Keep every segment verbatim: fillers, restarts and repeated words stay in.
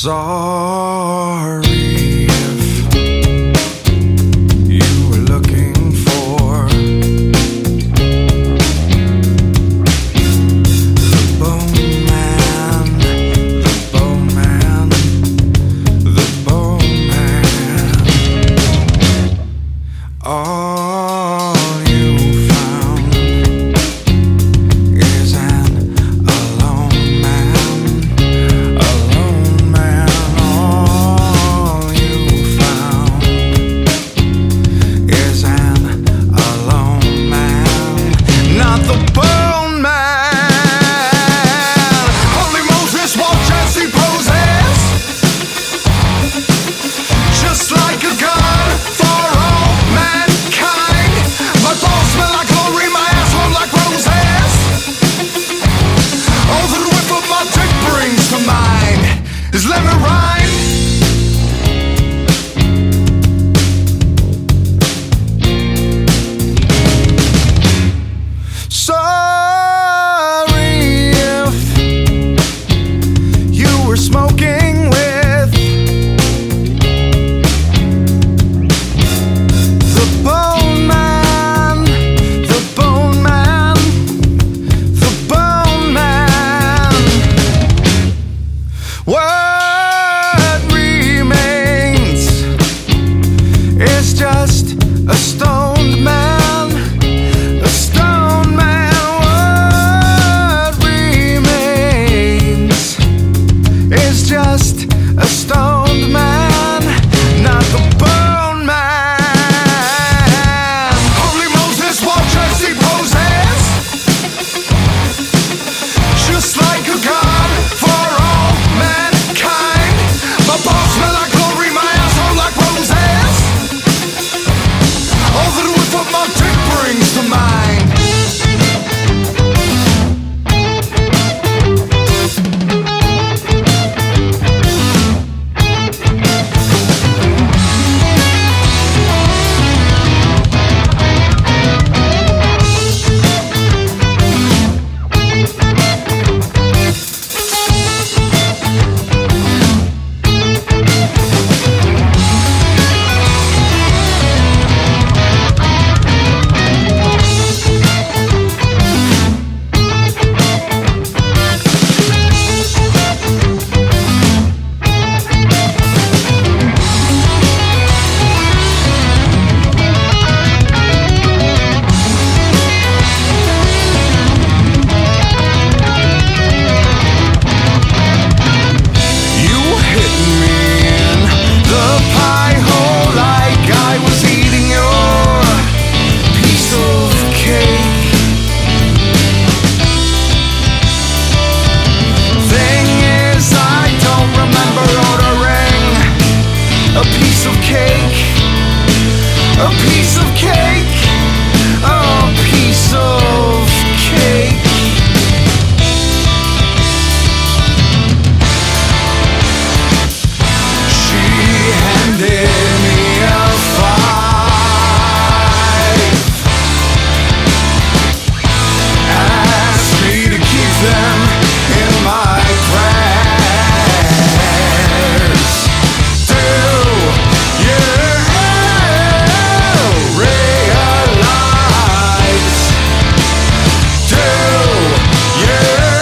Sorry if you were looking for the bone man, the bone man, the bone man. All you found is an alone man, alone man. All you found is an alone man, not the bone man. Holy Moses walked as he poses, just like a god for all mankind. My balls smell like glory, my asshole like roses. All the whiff of my dick brings to mind is lemon rind. Sorry if you were smoking with the bone man, the bone man, the bone man. What remains is just a stoned man, a stoned man. What remains is just a stoned man, not the bone man. Holy Moses walked as he poses, just like a god for all mankind. My balls smell like glory, my asshole like roses. All that whiff of my dick brings to mind. You hit me in the pie hole like I was eating your piece of cake. Thing is, I don't remember ordering a piece of cake, a piece of cake, a piece of cake. She handed me a five, asked me to keep them in my prayers. Do you realize? Do you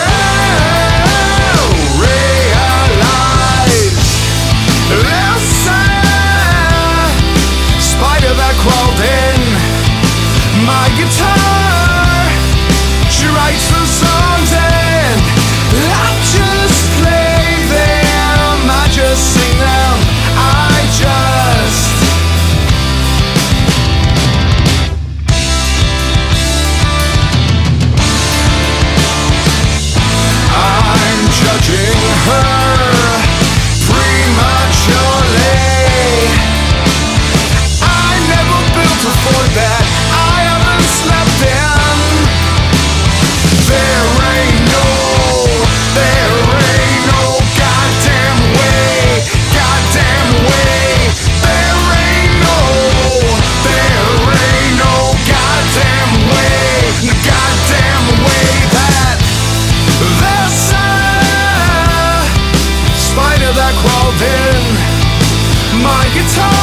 realize? Listen, spider that crawled in my guitar, she writes the songs and I just play them, I just sing them, I just I'm judging her prematurely. I never built a fort that I haven't slept Guitar